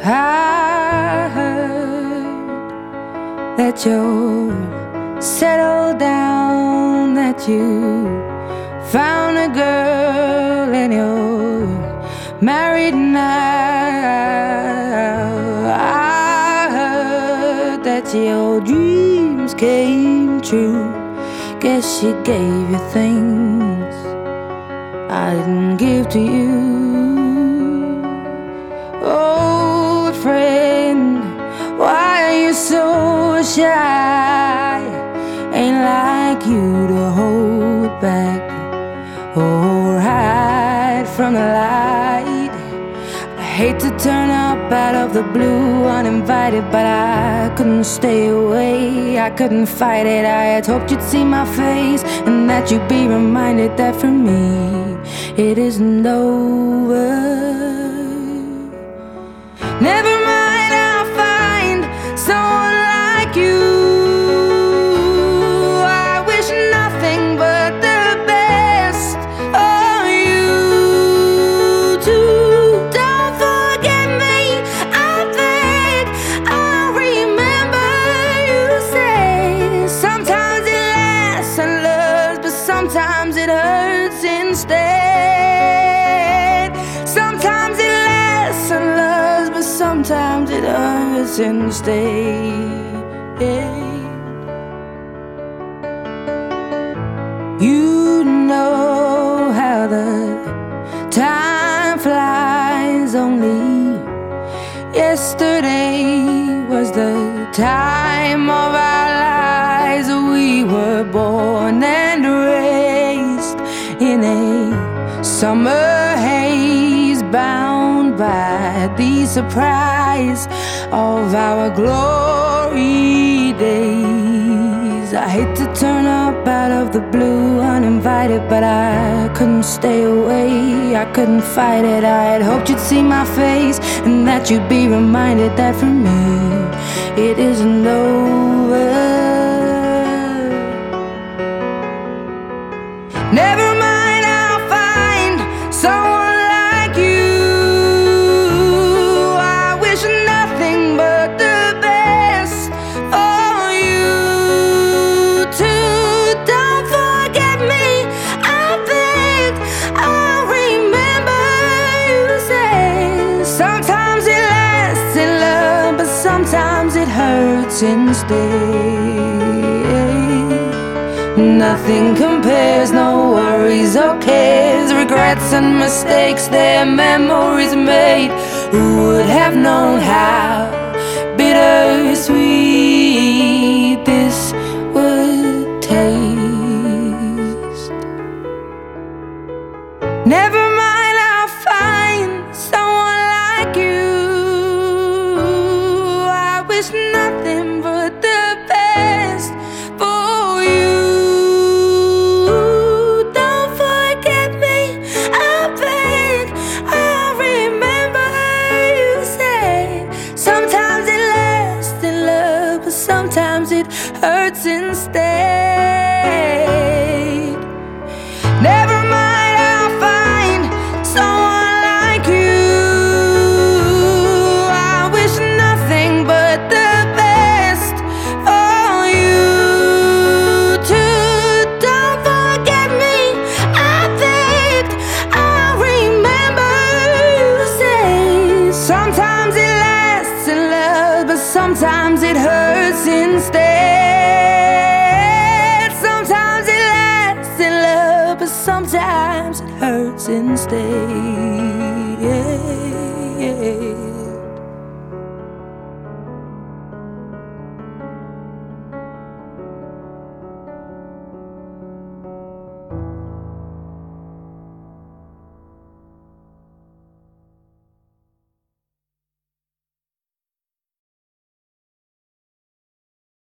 I heard that you're settled down, that you found a girl and you're married now. I heard that your dreams came true. Guess she gave you things I didn't give to you. Old friend, why are you so shy? Ain't like you to hold back or hide from the light. I hate to turn up out of the blue uninvited, but I couldn't stay away, I couldn't fight it. I had hoped you'd see my face and that you'd be reminded that for me it isn't over. Never mind, I'll find someone like you. I wish nothing but the best for you too. Don't forget me, I beg. I remember you say sometimes it lasts and loves, but sometimes it hurts instead. Sometimes it lasts and loves, but sometimes it hurts instead. You know how the time flies. Only yesterday was the time of our lives. We were born and raised in a summer haze, bound by the surprise of our glory days. I hate to turn up out of the blue uninvited, but I couldn't stay away, I couldn't fight it. I had hoped you'd see my face and that you'd be reminded that for me it isn't over. Never mind, I'll find someone like you. I wish nothing but the best for you too. Don't forget me, I beg. I remember you say sometimes it lasts in love, but sometimes it hurts instead. Nothing compares, no worries or cares, regrets and mistakes, their memories made. Who would have known how bittersweet this would taste? Never mind, I'll find someone like you. I wish nothing but the best for you. Don't forget me, I beg. I remember you say sometimes it lasts in love, but sometimes it hurts instead. Never mind, I'll find someone like you. I wish nothing but the best for you too. Don't forget me, I beg. I remember you say sometimes it lasts in love, but sometimes it hurts instead. Sometimes it lasts in love, but sometimes it hurts instead.